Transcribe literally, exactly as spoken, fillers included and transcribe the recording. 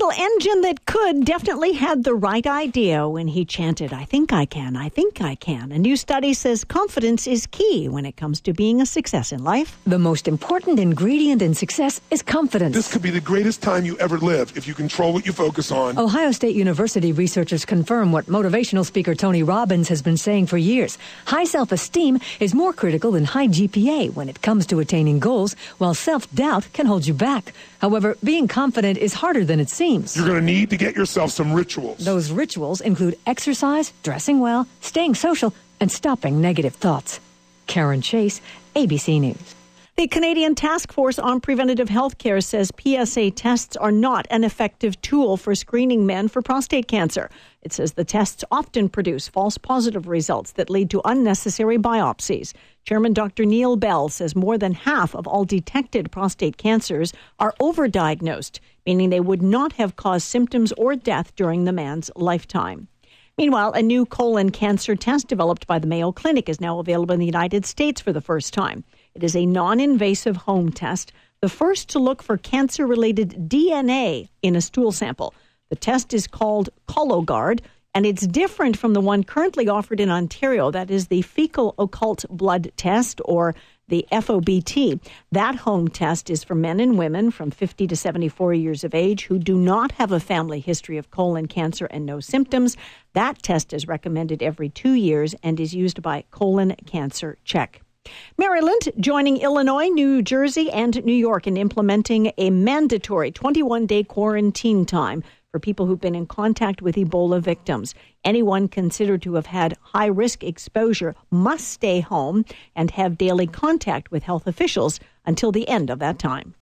little engine that could definitely had the right idea when he chanted, "I think I can, I think I can." A new study says confidence is key when it comes to being a success in life. The most important ingredient in success is confidence. This could be the greatest time you ever live if you control what you focus on. Ohio State University researchers confirm what motivational speaker Tony Robbins has been saying for years. High self-esteem is more critical than high G P A when it comes to attaining goals, while self-doubt can hold you back. However, being confident is harder than it seems. You're going to need to get yourself some rituals. Those rituals include exercise, dressing well, staying social, and stopping negative thoughts. Karen Chase, A B C News. The Canadian Task Force on Preventative Health Care says P S A tests are not an effective tool for screening men for prostate cancer. It says the tests often produce false positive results that lead to unnecessary biopsies. Chairman Doctor Neil Bell says more than half of all detected prostate cancers are overdiagnosed, meaning they would not have caused symptoms or death during the man's lifetime. Meanwhile, a new colon cancer test developed by the Mayo Clinic is now available in the United States for the first time. It is a non-invasive home test, the first to look for cancer-related D N A in a stool sample. The test is called Cologuard, and it's different from the one currently offered in Ontario. That is the fecal occult blood test, or the F O B T. That home test is for men and women from fifty to seventy-four years of age who do not have a family history of colon cancer and no symptoms. That test is recommended every two years and is used by Colon Cancer Check. Maryland joining Illinois, New Jersey, and New York in implementing a mandatory twenty-one day quarantine time for people who've been in contact with Ebola victims. Anyone considered to have had high-risk exposure must stay home and have daily contact with health officials until the end of that time.